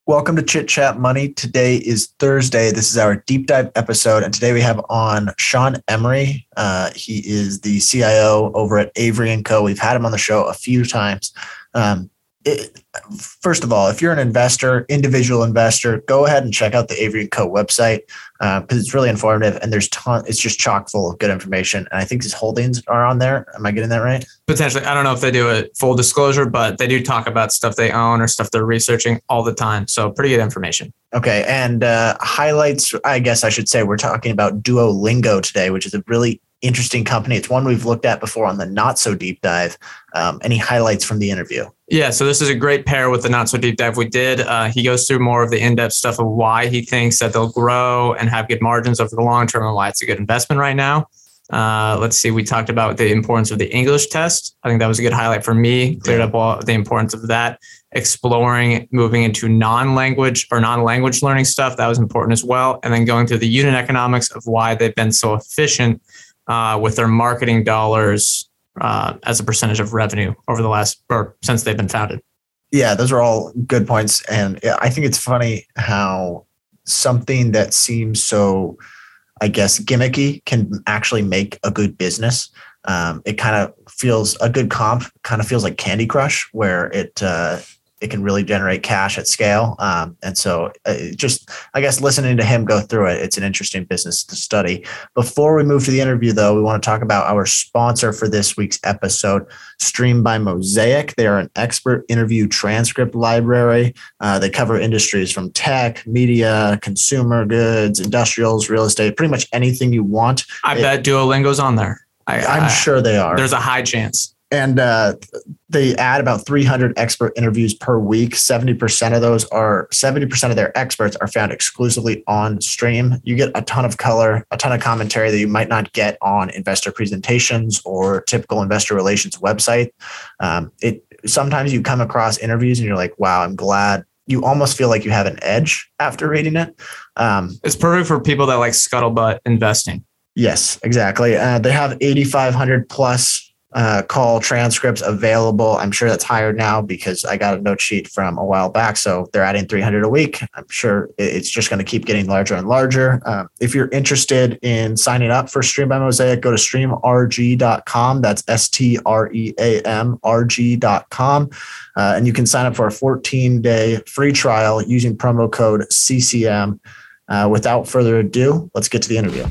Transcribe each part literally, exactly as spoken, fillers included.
Welcome to Chit Chat Money. Today is Thursday. This is our deep dive episode. And today we have on Sean Emery. Uh, he is the C I O over at Avery and Co. We've had him on the show a few times. Um, it, first of all, if you're an investor, individual investor, go ahead and check out the Avery and Co. website because uh, it's really informative and there's ton. It's just chock full of good information. And I think his holdings are on there. Am I getting that right? Potentially. I don't know if they do a full disclosure, but they do talk about stuff they own or stuff they're researching all the time. So pretty good information. Okay. And uh, highlights, I guess I should say, we're talking about Duolingo today, which is a really interesting company. It's one we've looked at before on the Not So Deep Dive. Um, any highlights from the interview? Yeah, so this is a great pair with the Not So Deep Dive we did. Uh, he goes through more of the in-depth stuff of why he thinks that they'll grow and have good margins over the long term and why it's a good investment right now. Uh, let's see, we talked about the importance of the English test. I think that was a good highlight for me, cleared up all the importance of that. Exploring moving into non-language or non-language learning stuff, that was important as well. And then going through the unit economics of why they've been so efficient uh, with their marketing dollars uh, as a percentage of revenue over the last, or since they've been founded. Yeah, those are all good points. And I think it's funny how something that seems so, I guess, gimmicky can actually make a good business. Um, it kind of feels a good comp, kind of feels like Candy Crush, where it uh, it can really generate cash at scale. Um, and so uh, just, I guess, listening to him go through it, it's an interesting business to study. Before we move to the interview, though, we want to talk about our sponsor for this week's episode, Stream by Mosaic. They are an expert interview transcript library. Uh, they cover industries from tech, media, consumer goods, industrials, real estate, pretty much anything you want. I it, bet Duolingo's on there. I, I'm I, sure they are. There's a high chance. And uh, they add about three hundred expert interviews per week. seventy percent of those are seventy percent of their experts are found exclusively on Stream. You get a ton of color, a ton of commentary that you might not get on investor presentations or typical investor relations website. Um, it sometimes you come across interviews and you're like, wow, I'm glad. You almost feel like you have an edge after reading it. Um, it's perfect for people that like scuttlebutt investing. Yes, exactly. Uh, they have eighty-five hundred plus uh, call transcripts available. I'm sure that's higher now because I got a note sheet from a while back. So they're adding three hundred a week. I'm sure it's just going to keep getting larger and larger. Uh, if you're interested in signing up for Stream by Mosaic, go to stream r g dot com. That's S T R E A M R G dot com. Uh, and you can sign up for a fourteen day free trial using promo code C C M. Uh, without further ado, let's get to the interview.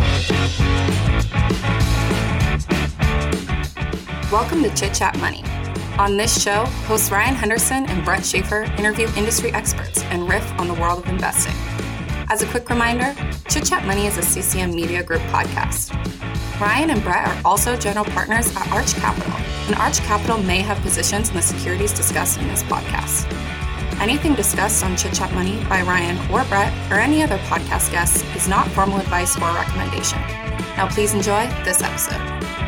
Welcome to Chit Chat Money. On this show, hosts Ryan Henderson and Brett Schaefer interview industry experts and riff on the world of investing. As a quick reminder, Chit Chat Money is a C C M Media Group podcast. Ryan and Brett are also general partners at Arch Capital, and Arch Capital may have positions in the securities discussed in this podcast. Anything discussed on Chit Chat Money by Ryan or Brett or any other podcast guests is not formal advice or recommendation. Now please enjoy this episode.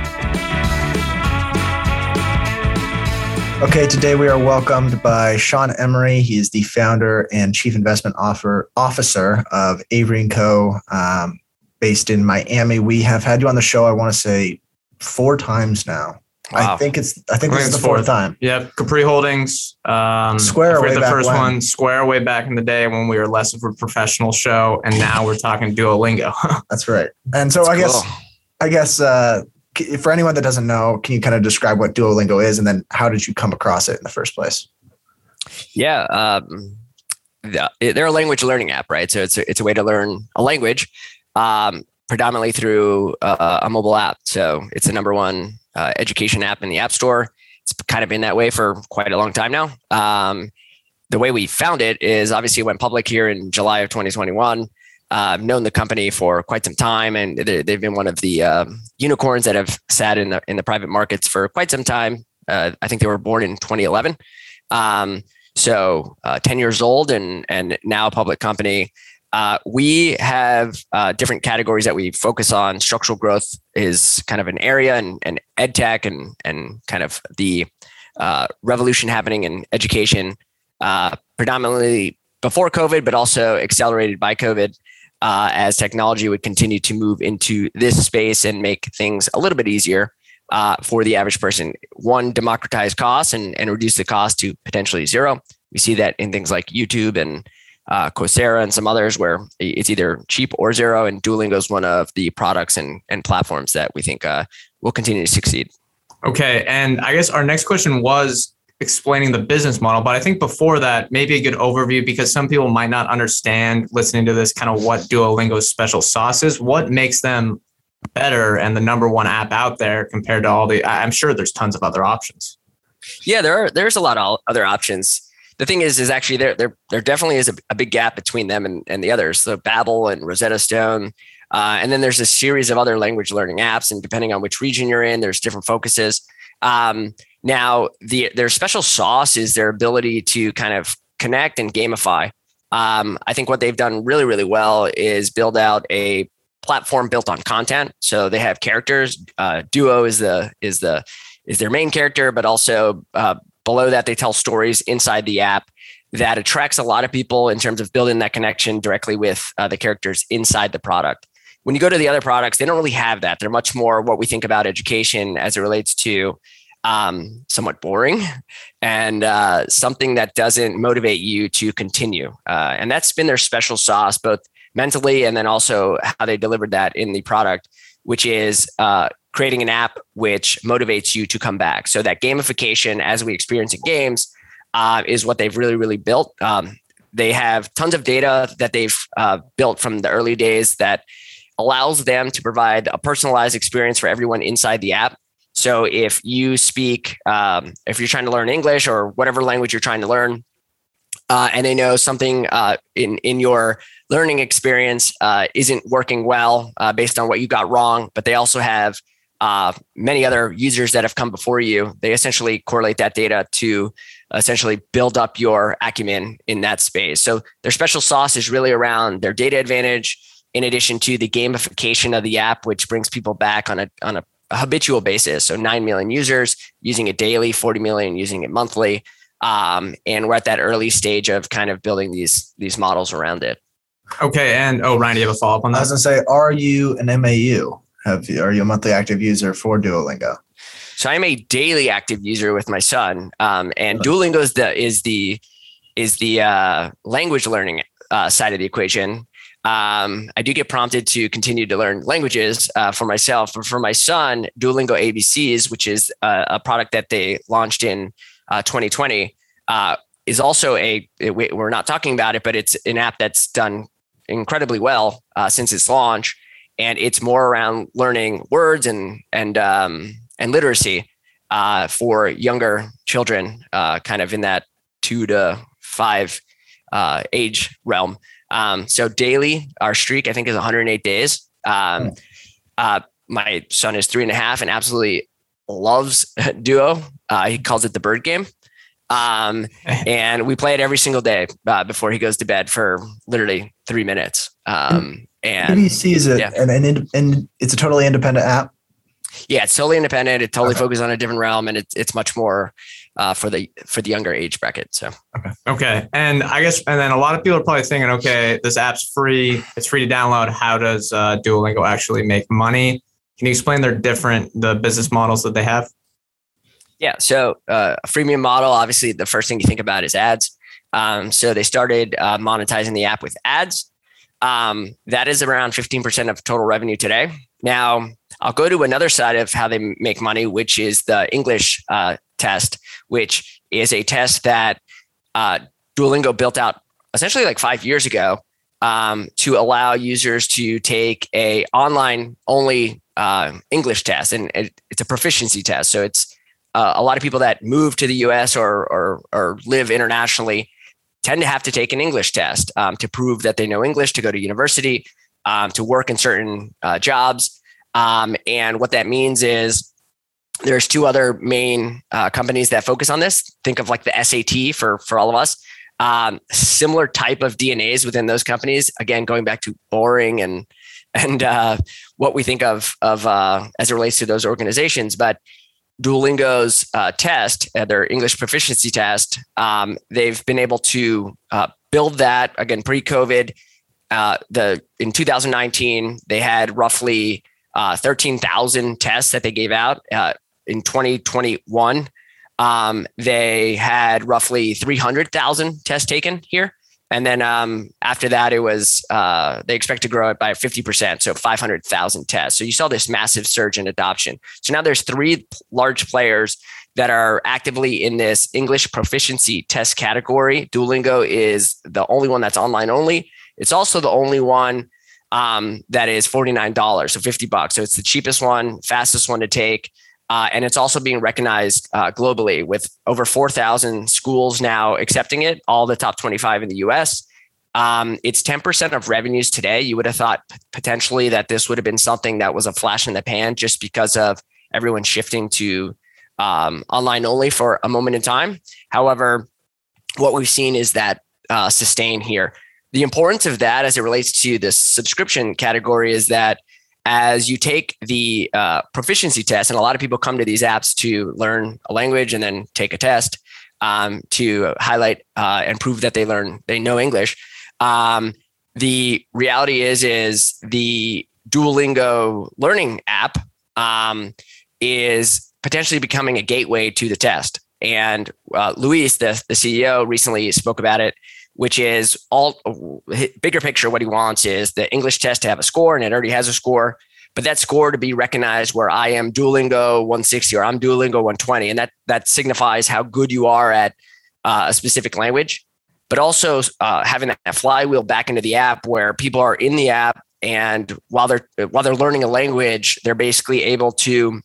Okay, today we are welcomed by Sean Emery. He is the founder and chief investment offer, officer of Avery and Co., um, based in Miami. We have had you on the show, I want to say, four times now. Wow. I think it's I think I this think is the fourth, fourth time. Yep, Capri Holdings, um, Square way the back first when. one, Square way back in the day when we were less of a professional show, and now we're talking Duolingo. That's right. And so That's I cool. guess I guess. Uh, For anyone that doesn't know, can you kind of describe what Duolingo is and then how did you come across it in the first place? Yeah, um, they're a language learning app, right? So it's a, it's a way to learn a language um, predominantly through uh, a mobile app. So it's the number one uh, education app in the App Store. It's kind of been that way for quite a long time now. Um, the way we found it is obviously it went public here in July of twenty twenty-one. Uh, I've known the company for quite some time, and they've been one of the uh, unicorns that have sat in the in the private markets for quite some time. Uh, I think they were born in twenty eleven, um, so uh, ten years old, and and now a public company. Uh, we have uh, different categories that we focus on. Structural growth is kind of an area, and and ed tech, and and kind of the uh, revolution happening in education, uh, predominantly before COVID, but also accelerated by COVID. Uh, as technology would continue to move into this space and make things a little bit easier uh, for the average person. One, democratize costs and, and reduce the cost to potentially zero. We see that in things like YouTube and uh, Coursera and some others where it's either cheap or zero. And Duolingo is one of the products and, and platforms that we think uh, will continue to succeed. Okay. And I guess our next question was explaining the business model, but I think before that, maybe a good overview, because some people might not understand listening to this kind of what Duolingo's special sauce is. What makes them better and the number one app out there compared to all the, I'm sure there's tons of other options. Yeah, there are, there's a lot of other options. The thing is, is actually there, there, there definitely is a, a big gap between them and, and the others. So Babbel and Rosetta Stone. Uh, and then there's a series of other language learning apps. And depending on which region you're in, there's different focuses. Um, now, the their special sauce is their ability to kind of connect and gamify. Um, I think what they've done really, really well is build out a platform built on content. So they have characters. Uh, Duo is the is the is their main character, but also uh, below that, they tell stories inside the app that attracts a lot of people in terms of building that connection directly with uh, the characters inside the product. When you go to the other products, they don't really have that. They're much more what we think about education as it relates to um, somewhat boring and uh, something that doesn't motivate you to continue. Uh, and that's been their special sauce, both mentally and then also how they delivered that in the product, which is uh, creating an app which motivates you to come back. So that gamification, as we experience in games, uh, is what they've really, really built. Um, they have tons of data that they've uh, built from the early days that allows them to provide a personalized experience for everyone inside the app. So if you speak, um, if you're trying to learn English or whatever language you're trying to learn, uh, and they know something uh, in, in your learning experience uh, isn't working well uh, based on what you got wrong, but they also have uh, many other users that have come before you, they essentially correlate that data to essentially build up your acumen in that space. So their special sauce is really around their data advantage, in addition to the gamification of the app, which brings people back on a on a, a habitual basis. So nine million users using it daily, forty million using it monthly. Um, and we're at that early stage of kind of building these these models around it. Okay. And oh, Ryan, do you have a follow-up on that? I was going to say, are you an M A U? Have you, are you a monthly active user for Duolingo? So I'm a daily active user with my son. Um, and Duolingo is the is the is the uh, language learning uh, side of the equation. Um, I do get prompted to continue to learn languages uh, for myself, but for my son, Duolingo A B Cs, which is a, a product that they launched in uh, twenty twenty, uh, is also a, it, we're not talking about it, but it's an app that's done incredibly well uh, since its launch. And it's more around learning words and, and, um, and literacy uh, for younger children, uh, kind of in that two to five uh, age realm. Um, so daily, our streak, I think, is one hundred eight days. Um, uh, my son is three and a half and absolutely loves Duo. Uh, he calls it the bird game. Um, and we play it every single day uh, before he goes to bed for literally three minutes. Um, and A B C is a, yeah. an, an, and it's a totally independent app. Yeah, it's totally independent. It totally Okay. focuses on a different realm, and it's it's much more uh, for the for the younger age bracket. So Okay. Okay. And I guess, and then a lot of people are probably thinking, okay, this app's free. It's free to download. How does uh, Duolingo actually make money? Can you explain their different, the business models that they have? yeah, so uh, a freemium model. Obviously, the first thing you think about is ads. Um, so they started uh, monetizing the app with ads. Um, that is around fifteen percent of total revenue today. Now, I'll go to another side of how they make money, which is the English uh, test, which is a test that uh, Duolingo built out essentially like five years ago um, to allow users to take a online only uh, English test, and it, it's a proficiency test. So it's uh, a lot of people that move to the U S or or, or live internationally tend to have to take an English test um, to prove that they know English, to go to university, um, to work in certain uh, jobs. Um, and what that means is there's two other main uh, companies that focus on this. Think of like the S A T for, for all of us. Um, similar type of D N As within those companies. Again, going back to boring and and uh, what we think of of uh, as it relates to those organizations. But Duolingo's uh, test, uh, their English proficiency test, um, they've been able to uh, build that again pre-COVID. Uh, the in two thousand nineteen, they had roughly uh, thirteen thousand tests that they gave out. Uh, in twenty twenty-one, Um, they had roughly three hundred thousand tests taken here. And then um, after that, it was, uh, they expect to grow it by fifty percent. So five hundred thousand tests. So you saw this massive surge in adoption. So now there's three large players that are actively in this English proficiency test category. Duolingo is the only one that's online only. It's also the only one um, that is forty-nine dollars, so fifty bucks. So it's the cheapest one, fastest one to take. Uh, and it's also being recognized uh, globally with over four thousand schools now accepting it, all the top twenty-five in the U S. Um, it's ten percent of revenues today. You would have thought potentially that this would have been something that was a flash in the pan just because of everyone shifting to um, online only for a moment in time. However, what we've seen is that uh, sustain here. The importance of that as it relates to the subscription category is that as you take the uh, proficiency test, and a lot of people come to these apps to learn a language and then take a test um, to highlight uh, and prove that they learn, they know English. Um, the reality is, is the Duolingo learning app um, is potentially becoming a gateway to the test. And uh, Luis, the, the C E O, recently spoke about it, which is all bigger picture. What he wants is the English test to have a score, and it already has a score, but that score to be recognized where I am Duolingo one sixty or I'm Duolingo one twenty. And that, that signifies how good you are at uh, a specific language, but also uh, having that flywheel back into the app where people are in the app. And while they're, while they're learning a language, they're basically able to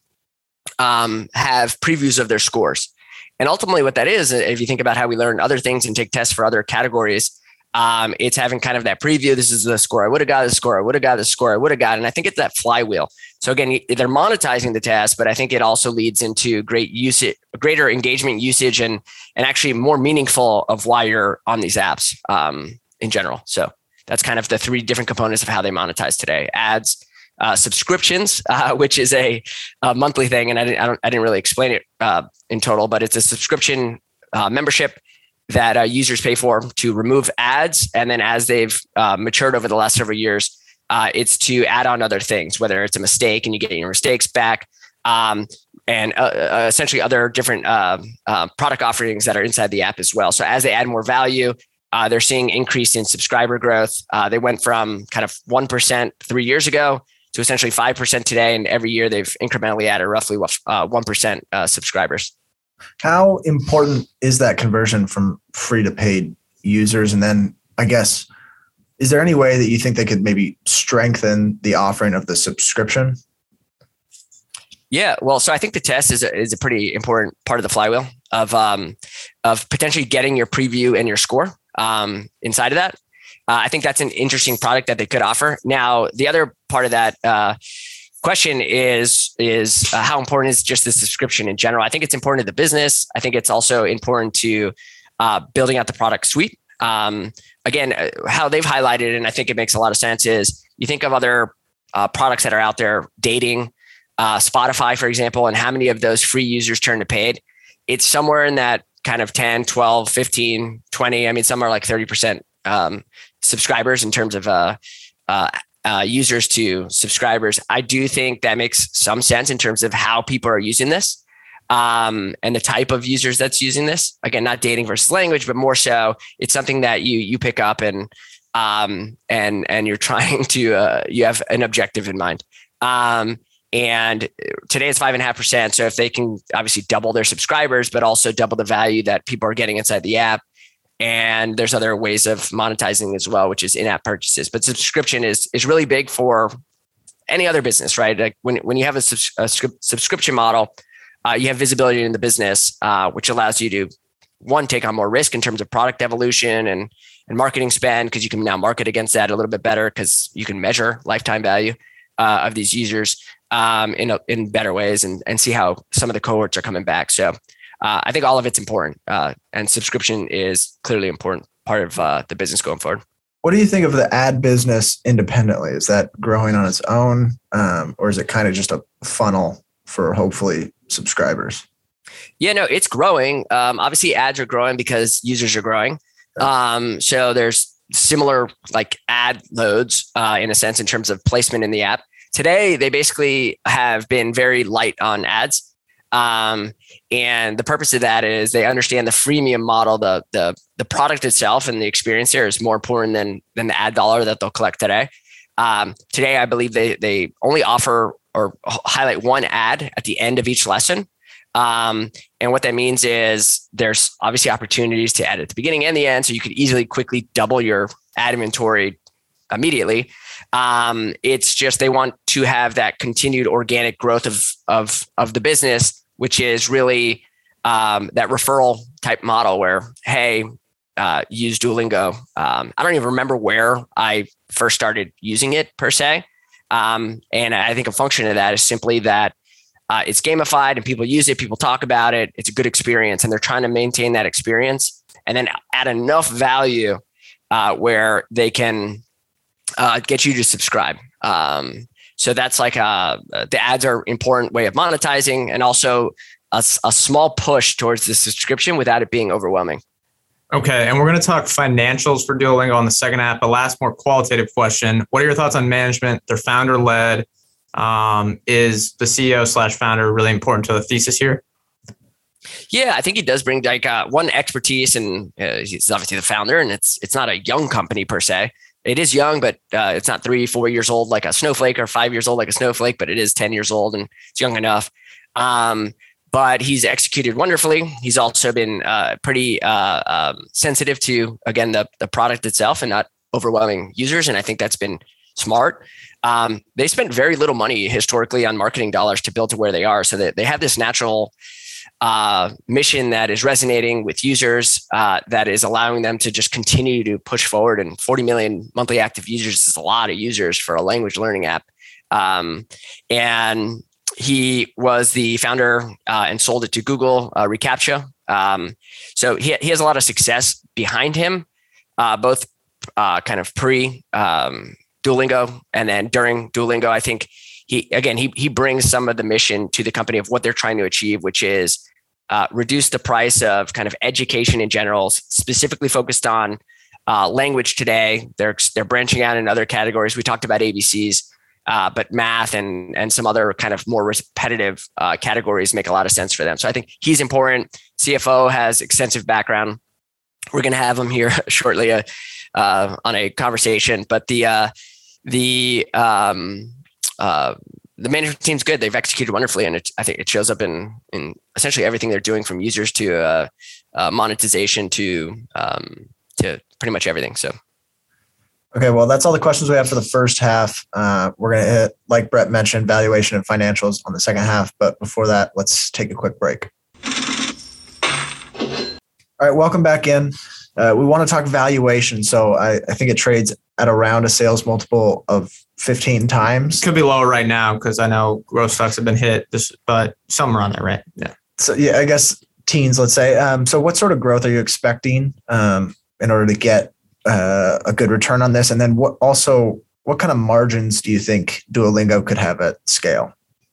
um, have previews of their scores. And ultimately what that is, if you think about how we learn other things and take tests for other categories, um, it's having kind of that preview. This is the score I would have got, the score I would have got, the score I would have got. And I think it's that flywheel. So again, they're monetizing the test, but I think it also leads into great usage, greater engagement usage, and, and actually more meaningful of why you're on these apps um, in general. So that's kind of the three different components of how they monetize today: ads, Uh, subscriptions, uh, which is a, a monthly thing, and I didn't, I, don't, I didn't really explain it uh, in total, but it's a subscription uh, membership that uh, users pay for to remove ads, and then as they've uh, matured over the last several years, uh, it's to add on other things, whether it's a mistake and you get your mistakes back, um, and uh, uh, essentially other different uh, uh, product offerings that are inside the app as well. So as they add more value, uh, they're seeing increase in subscriber growth. Uh, they went from kind of one percent three years ago to essentially five percent today. And every year they've incrementally added roughly uh, one percent uh, subscribers. How important is that conversion from free to paid users? And then I guess, is there any way that you think they could maybe strengthen the offering of the subscription? Yeah, well, so I think the test is a, is a pretty important part of the flywheel of, um, of potentially getting your preview and your score um, inside of that. Uh, I think that's an interesting product that they could offer. Now, the other part of that uh, question is, is uh, how important is just the subscription in general? I think it's important to the business. I think it's also important to uh, building out the product suite. Um, again, how they've highlighted, and I think it makes a lot of sense, is you think of other uh, products that are out there, dating, uh, Spotify, for example, and how many of those free users turn to paid. It's somewhere in that kind of ten, twelve, fifteen, twenty. I mean, some are like thirty percent um, subscribers in terms of uh, uh, uh, users to subscribers. I do think that makes some sense in terms of how people are using this um, and the type of users that's using this. Again, not dating versus language, but more so it's something that you you pick up and um, and and you're trying to uh, you have an objective in mind. Um, and today it's five and a half percent. So if they can obviously double their subscribers, but also double the value that people are getting inside the app. And there's other ways of monetizing as well, which is in-app purchases. But subscription is is really big for any other business, right? Like when, when you have a, subs- a subscription model, uh, you have visibility in the business, uh, which allows you to, one, take on more risk in terms of product evolution and, and marketing spend, because you can now market against that a little bit better because you can measure lifetime value uh, of these users um, in, a, in better ways and, and see how some of the cohorts are coming back. So Uh, I think all of it's important, uh, and subscription is clearly an important part of uh, the business going forward. What do you think of the ad business independently? Is that growing on its own, um, or is it kind of just a funnel for hopefully subscribers? Yeah, no, it's growing. Um, obviously, ads are growing because users are growing. Um, so there's similar like ad loads uh, in a sense in terms of placement in the app. Today, they basically have been very light on ads. Um, and the purpose of that is they understand the freemium model, the the the product itself and the experience there is more important than than the ad dollar that they'll collect today. Um, today, I believe they they only offer or highlight one ad at the end of each lesson. Um, and what that means is there's obviously opportunities to add at the beginning and the end, so you could easily quickly double your ad inventory immediately. Um, it's just they want to have that continued organic growth of of of the business, which is really um, that referral type model where, hey, uh, use Duolingo. Um, I don't even remember where I first started using it per se. Um, and I think a function of that is simply that uh, it's gamified and people use it, people talk about it. It's a good experience and they're trying to maintain that experience and then add enough value uh, where they can uh, get you to subscribe. Um, so that's like a, the ads are important way of monetizing and also a, a small push towards the subscription without it being overwhelming. Okay, and we're going to talk financials for Duolingo on the second half. But last, more qualitative question: what are your thoughts on management? They're founder-led. Um, is the C E O slash founder really important to the thesis here? Yeah, I think he does bring like uh, one expertise, and uh, he's obviously the founder. And it's it's not a young company per se. It is young, but uh, it's not three, four years old like a Snowflake or five years old like a Snowflake. But it is ten years old, and it's young enough. Um, But he's executed wonderfully. He's also been uh, pretty uh, um, sensitive to, again, the, the product itself and not overwhelming users. And I think that's been smart. Um, they spent very little money historically on marketing dollars to build to where they are. So that they have this natural uh, mission that is resonating with users, uh, that is allowing them to just continue to push forward. And forty million monthly active users is a lot of users for a language learning app. Um, and he was the founder uh, and sold it to Google, uh, reCAPTCHA. Um, so he, he has a lot of success behind him, uh, both uh, kind of pre um, Duolingo and then during Duolingo. I think he, again, he he brings some of the mission to the company of what they're trying to achieve, which is uh, reduce the price of kind of education in general, specifically focused on uh, language today. They're they're branching out in other categories. We talked about A B Cs. Uh, but math and and some other kind of more repetitive uh, categories make a lot of sense for them. So I think he's important. C F O has extensive background. We're going to have him here shortly uh, uh, on a conversation. But the uh, the um, uh, the management team's good. They've executed wonderfully, and it, I think it shows up in in essentially everything they're doing, from users to uh, uh, monetization to um, to pretty much everything. So. Okay, well, that's all the questions we have for the first half. Uh, we're going to hit, like Brett mentioned, valuation and financials on the second half. But before that, let's take a quick break. All right, welcome back in. Uh, we want to talk valuation. So I, I think it trades at around a sales multiple of fifteen times. Could be lower right now because I know growth stocks have been hit, this, but somewhere around there, right? Yeah. So yeah, I guess teens, let's say. Um, so what sort of growth are you expecting um, in order to get Uh, a good return on this? And then what also, what kind of margins do you think Duolingo could have at scale?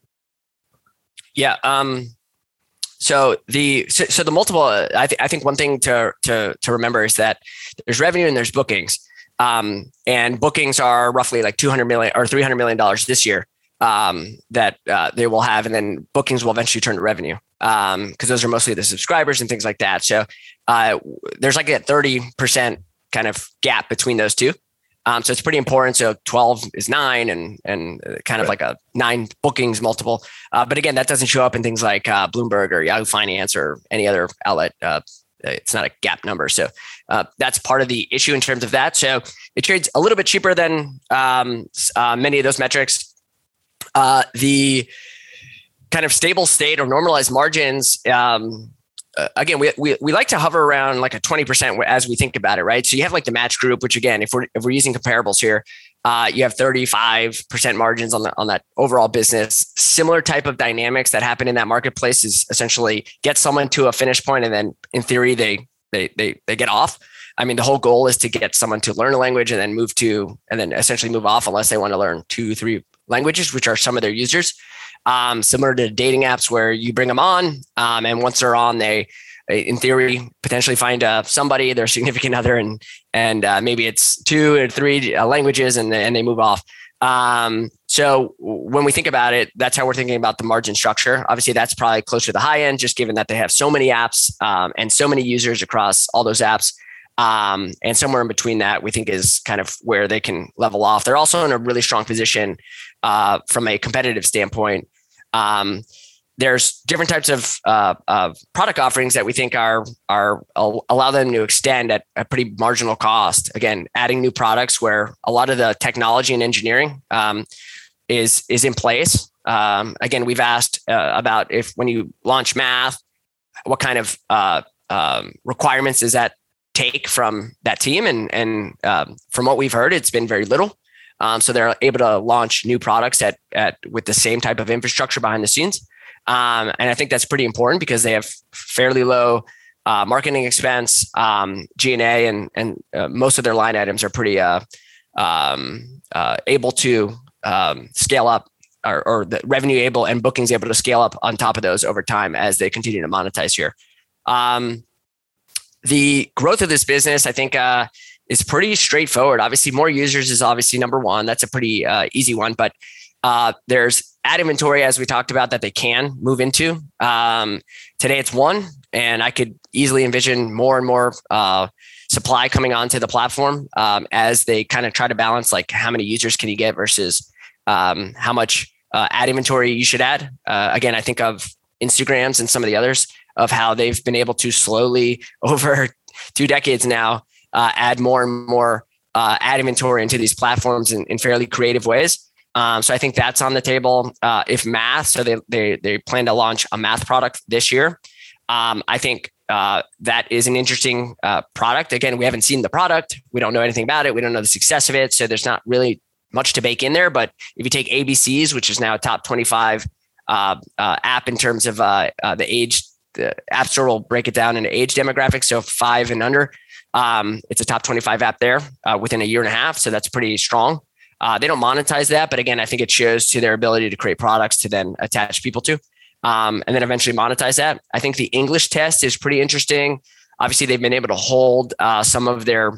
Yeah. Um, so the, so, so the multiple, I, th- I think one thing to, to, to remember is that there's revenue and there's bookings. Um, and bookings are roughly like two hundred million or three hundred million dollars this year um, that uh, they will have. And then bookings will eventually turn to revenue um, because those are mostly the subscribers and things like that. So uh, there's like a thirty percent kind of gap between those two. Um, so it's pretty important. So twelve is nine and, and kind of like a nine bookings multiple. Uh, but again, that doesn't show up in things like uh, Bloomberg or Yahoo Finance or any other outlet. Uh, it's not a gap number. So uh, that's part of the issue in terms of that. So it trades a little bit cheaper than um, uh, many of those metrics. Uh, the kind of stable state or normalized margins, um, Uh, again, we, we we like to hover around like a twenty percent as we think about it, right? So you have like the Match Group, which again, if we're if we're using comparables here, uh, you have thirty-five percent margins on the on that overall business. Similar type of dynamics that happen in that marketplace is essentially get someone to a finish point, and then in theory they they they they get off. I mean, the whole goal is to get someone to learn a language and then move to and then essentially move off unless they want to learn two, three languages, which are some of their users. Um, similar to dating apps where you bring them on, um, and once they're on, they, in theory, potentially find uh, somebody, their significant other, and and uh, maybe it's two or three uh, languages, and and they move off. Um, So when we think about it, that's how we're thinking about the margin structure. Obviously, that's probably closer to the high end, just given that they have so many apps um, and so many users across all those apps. Um, and somewhere in between that, we think is kind of where they can level off. They're also in a really strong position uh, from a competitive standpoint. Um, there's different types of, uh, of product offerings that we think are are allow them to extend at a pretty marginal cost. Again, adding new products where a lot of the technology and engineering um, is is in place. Um, again, we've asked uh, about if when you launch Math, what kind of uh, um, requirements does that take from that team? And and um, from what we've heard, it's been very little. Um, so they're able to launch new products at at with the same type of infrastructure behind the scenes. Um, and I think that's pretty important because they have fairly low uh, marketing expense, um, G and A, and and uh, most of their line items are pretty uh, um, uh, able to um, scale up, or, or the revenue able and bookings able to scale up on top of those over time as they continue to monetize here. Um, the growth of this business, I think, uh, is pretty straightforward. Obviously, more users is obviously number one. That's a pretty uh, easy one, but uh, there's ad inventory, as we talked about, that they can move into. Um, today it's one, and I could easily envision more and more uh, supply coming onto the platform um, as they kind of try to balance like how many users can you get versus um, how much uh, ad inventory you should add. Uh, again, I think of Instagrams and some of the others of how they've been able to slowly over two decades now uh, add more and more uh, ad inventory into these platforms in, in fairly creative ways. Um, so I think that's on the table. Uh, if Math, so they they they plan to launch a Math product this year. Um, I think uh, that is an interesting uh, product. Again, we haven't seen the product. We don't know anything about it. We don't know the success of it. So there's not really much to bake in there. But if you take A B Cs, which is now a top twenty-five uh, uh, app in terms of uh, uh, the age, the App Store will break it down into age demographics. So five and under, um, it's a top twenty-five app there uh, within a year and a half. So that's pretty strong. Uh, they don't monetize that, but again, I think it shows to their ability to create products to then attach people to, um, and then eventually monetize that. I think the English test is pretty interesting. Obviously, they've been able to hold uh, some of their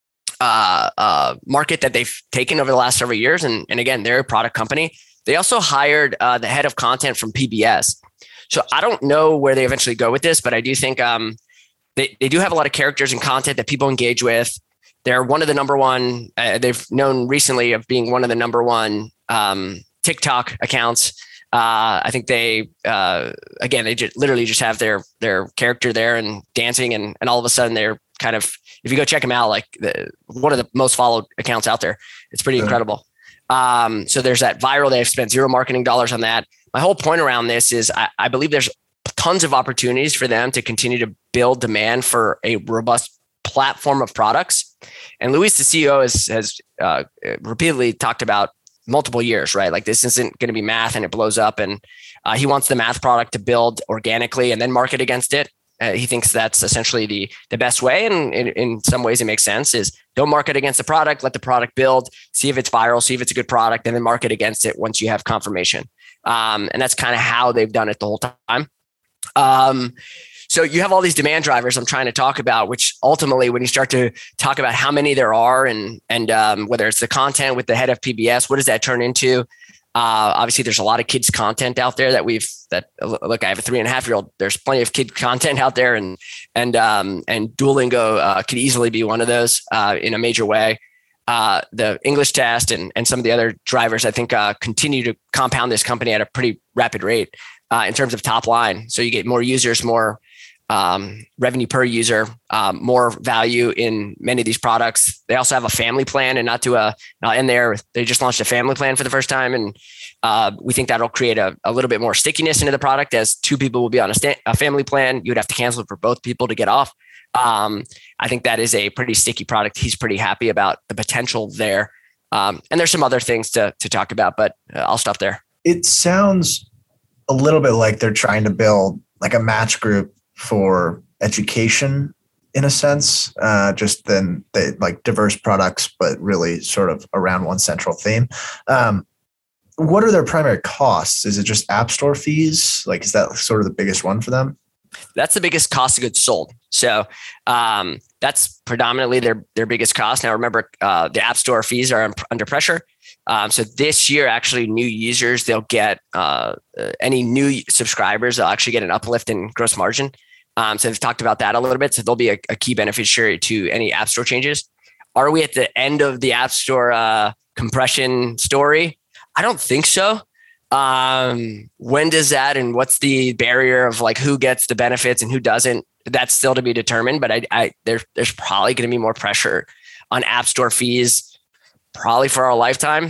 uh, uh, market that they've taken over the last several years. And, and again, they're a product company. They also hired uh, the head of content from P B S. So I don't know where they eventually go with this, but I do think um, they, they do have a lot of characters and content that people engage with. They're one of the number one, uh, they've known recently of being one of the number one um, TikTok accounts. Uh, I think they, uh, again, they just literally just have their their character there and dancing. And, and all of a sudden they're kind of, if you go check them out, like the, one of the most followed accounts out there. It's pretty incredible. Um, so there's that viral. They've spent zero marketing dollars on that. My whole point around this is I, I believe there's tons of opportunities for them to continue to build demand for a robust platform of products. And Luis, the C E O, has, has uh, repeatedly talked about multiple years, right? Like this isn't going to be Math and it blows up. And uh, he wants the Math product to build organically and then market against it. Uh, he thinks that's essentially the the best way. And in, in some ways it makes sense is don't market against the product, let the product build, see if it's viral, see if it's a good product, and then market against it once you have confirmation. Um, and that's kind of how they've done it the whole time. Um, So you have all these demand drivers I'm trying to talk about, which ultimately, when you start to talk about how many there are and and um, whether it's the content with the head of P B S, what does that turn into? Uh, obviously, there's a lot of kids content out there that we've that look. I have a three and a half year old. There's plenty of kid content out there, and and um, and Duolingo uh, could easily be one of those uh, in a major way. Uh, the English test and and some of the other drivers, I think, uh, continue to compound this company at a pretty rapid rate uh, in terms of top line. So you get more users, more um, revenue per user, um, more value in many of these products. They also have a family plan, and not to a, uh, in there, they just launched a family plan for the first time. And uh, we think that'll create a, a little bit more stickiness into the product, as two people will be on a, sta- a family plan. You'd have to cancel it for both people to get off. Um, I think that is a pretty sticky product. He's pretty happy about the potential there. Um, and there's some other things to, to talk about, but uh, I'll stop there. It sounds a little bit like they're trying to build like a Match Group for education in a sense, uh, just then they like diverse products, but really sort of around one central theme. Um, what are their primary costs? Is it just App Store fees? Like, is that sort of the biggest one for them? That's the biggest cost of goods sold. So um, that's predominantly their their biggest cost. Now, remember, uh, the App Store fees are under pressure. Um, so this year, actually, new users, they'll get uh, any new subscribers, they'll actually get an uplift in gross margin. Um, so they've talked about that a little bit. So they'll be a, a key beneficiary to any App Store changes. Are we at the end of the App Store uh, compression story? I don't think so. Um, when does that, and what's the barrier of like who gets the benefits and who doesn't? That's still to be determined. But I, I there, there's probably going to be more pressure on App Store fees, probably for our lifetime.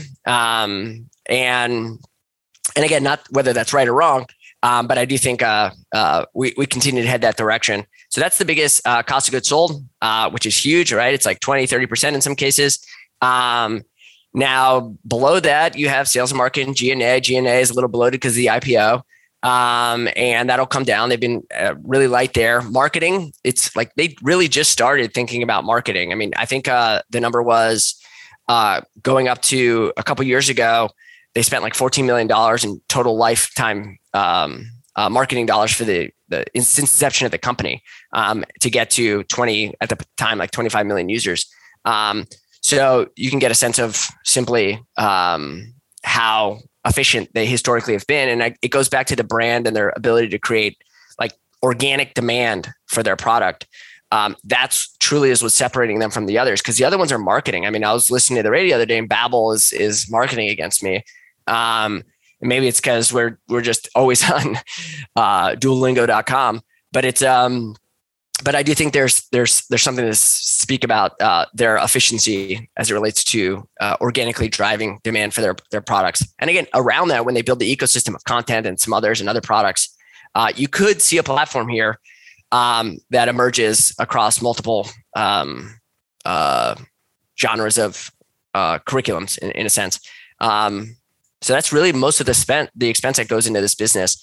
Um, and and again, not whether that's right or wrong. Um, but I do think uh, uh, we, we continue to head that direction. So that's the biggest uh, cost of goods sold, uh, which is huge, right? It's like twenty, thirty percent in some cases. Um, now, below that, you have sales and marketing, G and A. G and A is a little bloated because of the I P O. Um, and that'll come down. They've been uh, really light there. Marketing, it's like they really just started thinking about marketing. I mean, I think uh, the number was uh, going up to a couple years ago, they spent like fourteen million dollars in total lifetime um, uh, marketing dollars for the, the since inception of the company um, to get to twenty at the time, like twenty-five million users. Um, so you can get a sense of simply um, how efficient they historically have been. And I, it goes back to the brand and their ability to create like organic demand for their product. Um, that's truly is what's separating them from the others, because the other ones are marketing. I mean, I was listening to the radio the other day and Babbel is is marketing against me. Um, and maybe it's because we're we're just always on uh, Duolingo dot com. But it's um, but I do think there's there's there's something to speak about uh, their efficiency as it relates to uh, organically driving demand for their their products. And again, around that, when they build the ecosystem of content and some others and other products, uh, you could see a platform here um, that emerges across multiple um, uh, genres of uh, curriculums in, in a sense. Um, so that's really most of the spent the expense that goes into this business.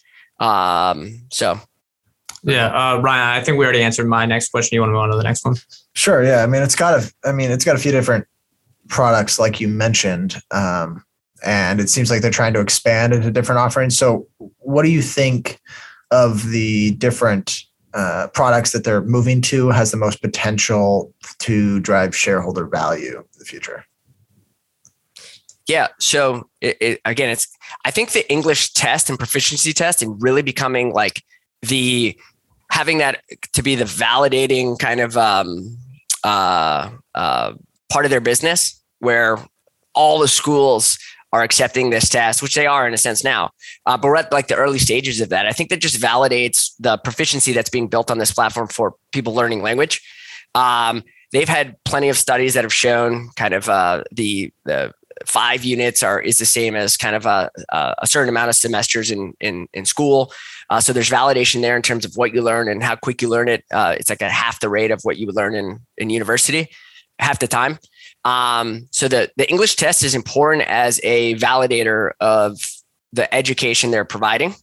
Um, so. Yeah, uh, Ryan, I think we already answered my next question. You want to move on to the next one? Sure. Yeah. I mean, it's got a, I mean, it's got a few different products like you mentioned. Um, and it seems like they're trying to expand into different offerings. So what do you think of the different uh, products that they're moving to has the most potential to drive shareholder value in the future? Yeah. So it, it, again, it's, I think the English test and proficiency test and really becoming like the, having that to be the validating kind of um, uh, uh, part of their business where all the schools are accepting this test, which they are in a sense now. Uh, but we're at like the early stages of that. I think that just validates the proficiency that's being built on this platform for people learning language. Um, they've had plenty of studies that have shown kind of uh, the, the five units are is the same as kind of a, a certain amount of semesters in, in, in school. Uh, so there's validation there in terms of what you learn and how quick you learn it. Uh, it's like a half the rate of what you would learn in, in university, half the time. Um, so the, the English test is important as a validator of the education they're providing.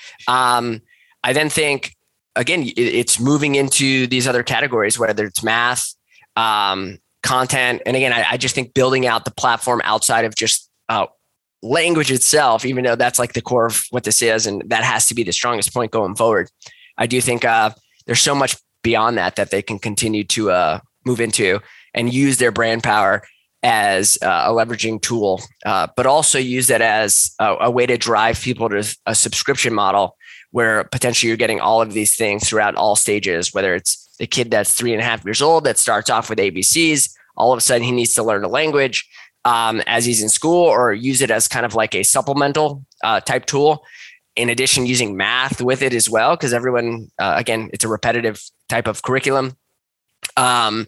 Um, I then think, again, it, it's moving into these other categories, whether it's math, um, content. And again, I, I just think building out the platform outside of just uh, language itself, even though that's like the core of what this is, and that has to be the strongest point going forward. I do think uh, there's so much beyond that that they can continue to uh, move into and use their brand power as uh, a leveraging tool, uh, but also use that as a, a way to drive people to a subscription model where potentially you're getting all of these things throughout all stages, whether it's the kid that's three and a half years old that starts off with A B Cs, all of a sudden he needs to learn a language um, as he's in school, or use it as kind of like a supplemental uh, type tool. In addition, using math with it as well, because everyone, uh, again, it's a repetitive type of curriculum. Um,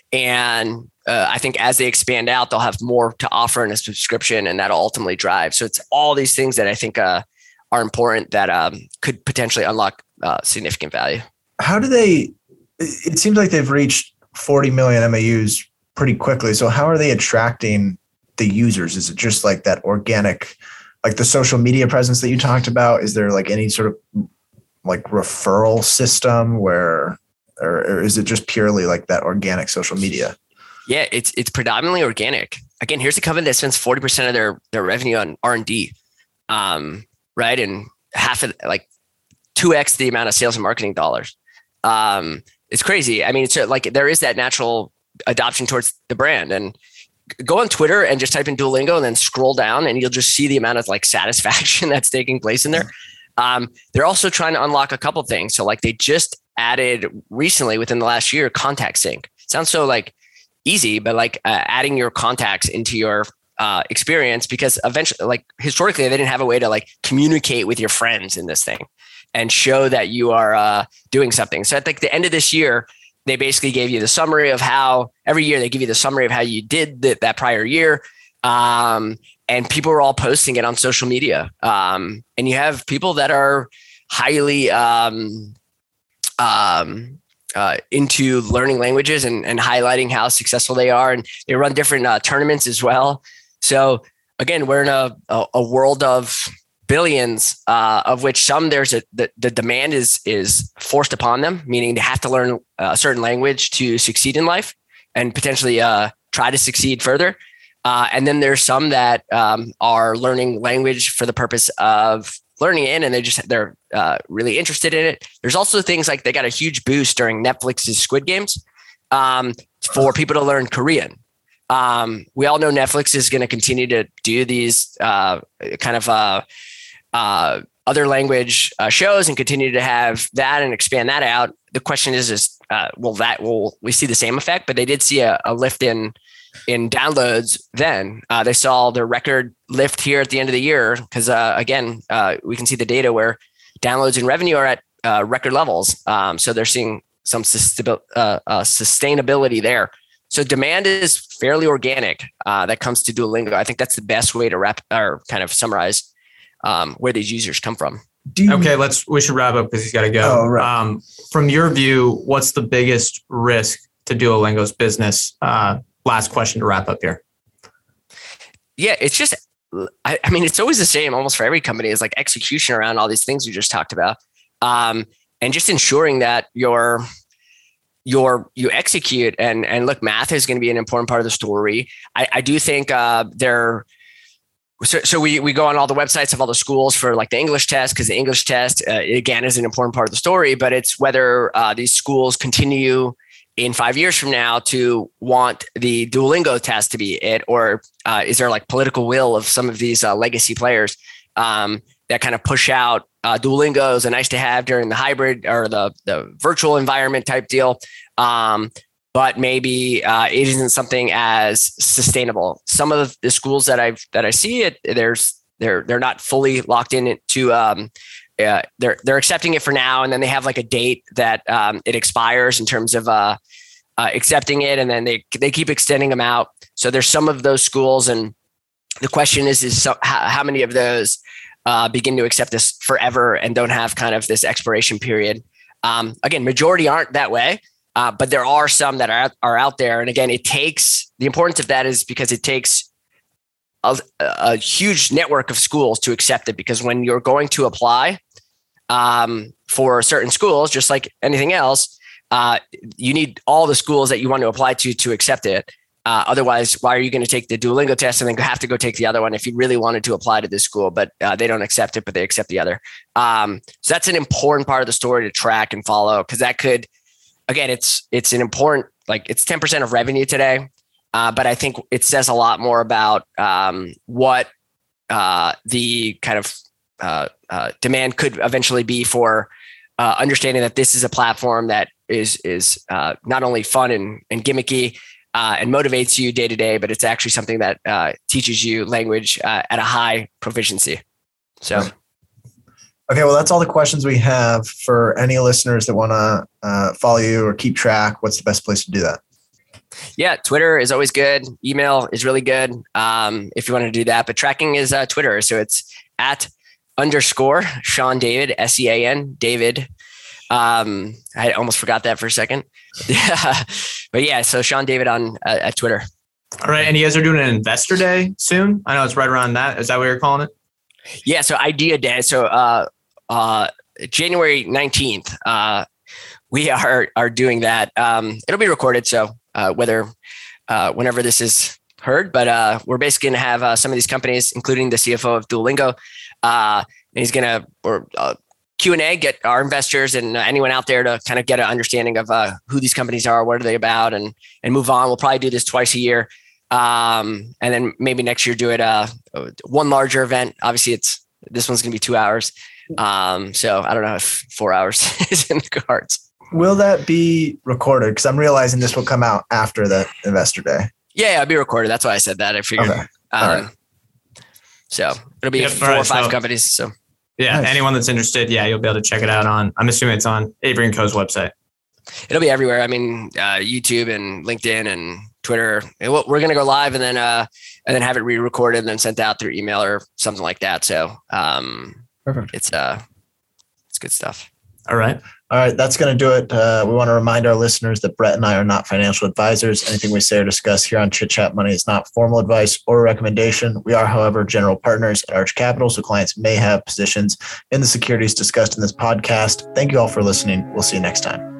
and uh, I think as they expand out, they'll have more to offer in a subscription, and that'll ultimately drive. So it's all these things that I think uh, are important that um, could potentially unlock uh, significant value. How do they, it seems like they've reached forty million M A Us pretty quickly. So how are they attracting the users? Is it just like that organic, like the social media presence that you talked about? Is there like any sort of like referral system where, or, or is it just purely like that organic social media? Yeah, it's it's predominantly organic. Again, here's a company that spends forty percent of their, their revenue on R and D, um, right? And half of like two X the amount of sales and marketing dollars. Um, it's crazy. I mean, it's like there is that natural adoption towards the brand. And go on Twitter and just type in Duolingo and then scroll down and you'll just see the amount of like satisfaction that's taking place in there. Um, they're also trying to unlock a couple of things. So like they just added recently within the last year, contact sync. Sounds so like easy, but like uh, adding your contacts into your uh, experience, because eventually, like historically, they didn't have a way to like communicate with your friends in this thing and show that you are uh, doing something. So at like the end of this year, they basically gave you the summary of how every year they give you the summary of how you did the, that prior year. Um, and people are all posting it on social media. Um, and you have people that are highly um, um, uh, into learning languages and, and highlighting how successful they are. And they run different uh, tournaments as well. So again, we're in a, a, a world of billions, uh, of which some there's a the, the demand is is forced upon them, meaning they have to learn a certain language to succeed in life and potentially uh, try to succeed further. Uh, and then there's some that um, are learning language for the purpose of learning it, and they just they're uh, really interested in it. There's also things like they got a huge boost during Netflix's Squid Games um, for people to learn Korean. Um, we all know Netflix is going to continue to do these uh, kind of uh, uh, other language uh, shows and continue to have that and expand that out. The question is, is uh, will that will we see the same effect? But they did see a, a lift in in downloads. Then uh, they saw the record lift here at the end of the year because uh, again, uh, we can see the data where downloads and revenue are at uh, record levels. Um, so they're seeing some sustainability, uh, uh, sustainability there. So demand is fairly organic uh, that comes to Duolingo. I think that's the best way to wrap or kind of summarize um, where these users come from. Do you, okay, let's we should wrap up because he's got to go. Oh, right. Um, from your view, what's the biggest risk to Duolingo's business? Uh, last question to wrap up here. Yeah, it's just, I, I mean, it's always the same almost for every company is like execution around all these things we just talked about. Um, and just ensuring that you're, you're, you execute and, and look, math is going to be an important part of the story. I, I do think uh, they're, So, so we we go on all the websites of all the schools for like the English test, because the English test, uh, again, is an important part of the story, but it's whether uh, these schools continue in five years from now to want the Duolingo test to be it, or uh, is there like political will of some of these uh, legacy players um, that kind of push out uh, Duolingo is a nice to have during the hybrid or the, the virtual environment type deal. Um, but maybe uh, it isn't something as sustainable. Some of the schools that I've that I see it, there's they're they're not fully locked in to um, uh, they're they're accepting it for now, and then they have like a date that um, it expires in terms of uh, uh, accepting it, and then they they keep extending them out. So there's some of those schools, and the question is is so, how, how many of those uh, begin to accept this forever and don't have kind of this expiration period? Um, again, majority aren't that way. Uh, but there are some that are, are out there. And again, it takes, the importance of that is because it takes a, a huge network of schools to accept it. Because when you're going to apply um, for certain schools, just like anything else, uh, you need all the schools that you want to apply to to accept it. Uh, otherwise, why are you going to take the Duolingo test and then have to go take the other one if you really wanted to apply to this school, but uh, they don't accept it, but they accept the other. Um, so that's an important part of the story to track and follow, because that could, Again, it's it's an important, like it's ten percent of revenue today, uh, but I think it says a lot more about um, what uh, the kind of uh, uh, demand could eventually be for uh, understanding that this is a platform that is is uh, not only fun and, and gimmicky uh, and motivates you day to day, but it's actually something that uh, teaches you language uh, at a high proficiency. So. Right. Okay, well, that's all the questions we have. For any listeners that want to uh, follow you or keep track, what's the best place to do that? Yeah, Twitter is always good. Email is really good um, if you want to do that. But tracking is uh, Twitter. So it's at underscore Sean David, S E A N, David. Um, I almost forgot that for a second. Yeah. But yeah, so Sean David on uh, at Twitter. All right. And you guys are doing an investor day soon? I know it's right around that. Is that what you're calling it? Yeah. So Idea Day. So uh, uh, January nineteenth, uh, we are are doing that. Um, it'll be recorded. So uh, whether uh, whenever this is heard, but uh, we're basically going to have uh, some of these companies, including the C F O of Duolingo. Uh, and he's going to, or uh, Q and A, get our investors and anyone out there to kind of get an understanding of uh, who these companies are, what are they about, and and move on. We'll probably do this twice a year. Um, and then maybe next year do it uh, one larger event. Obviously, it's this one's going to be two hours. Um, so I don't know if four hours is in the cards. Will that be recorded? Because I'm realizing this will come out after the investor day. Yeah, it'll be recorded. That's why I said that. I figured. Okay. Um, right. So it'll be Yep, four right, or five so- companies. So Yeah, Nice. anyone that's interested, yeah, you'll be able to check it out on, I'm assuming it's on Avery and Co.'s website. it'll be everywhere. I mean, uh, YouTube and LinkedIn and Twitter. And we'll- We're going to go live and then uh, and then have it re-recorded and then sent out through email or something like that. So um, Perfect. it's uh, it's good stuff. All right. All right, that's going to do it. Uh, we want to remind our listeners that Brett and I are not financial advisors. Anything we say or discuss here on Chit Chat Money is not formal advice or recommendation. We are, however, general partners at Arch Capital, so clients may have positions in the securities discussed in this podcast. Thank you all for listening. We'll see you next time.